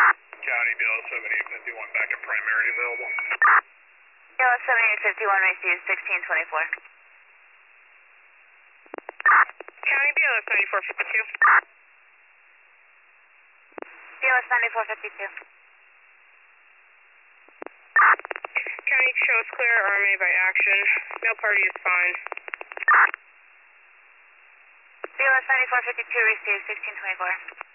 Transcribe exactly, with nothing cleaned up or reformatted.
County B L S seventy-eight fifty-one back to primary available. B L S seventy-eight fifty-one received sixteen twenty-four. County B L S ninety-four fifty-two. B L S ninety-four fifty-two. County shows clear R M A by action. No party is fine. B L S ninety-four fifty-two received sixteen twenty-four.